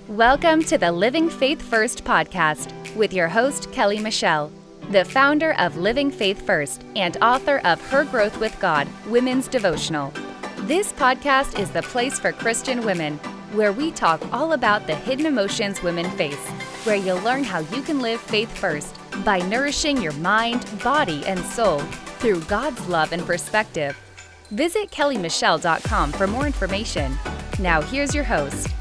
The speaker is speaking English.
Welcome to the Living Faith First podcast with your host, Kelly Michelle, the founder of Living Faith First and author of Her Growth with God, Women's Devotional. This podcast is the place for Christian women, where we talk all about the hidden emotions women face, where you'll learn how you can live faith first by nourishing your mind, body, and soul through God's love and perspective. Visit kellymichelle.com for more information. Now here's your host,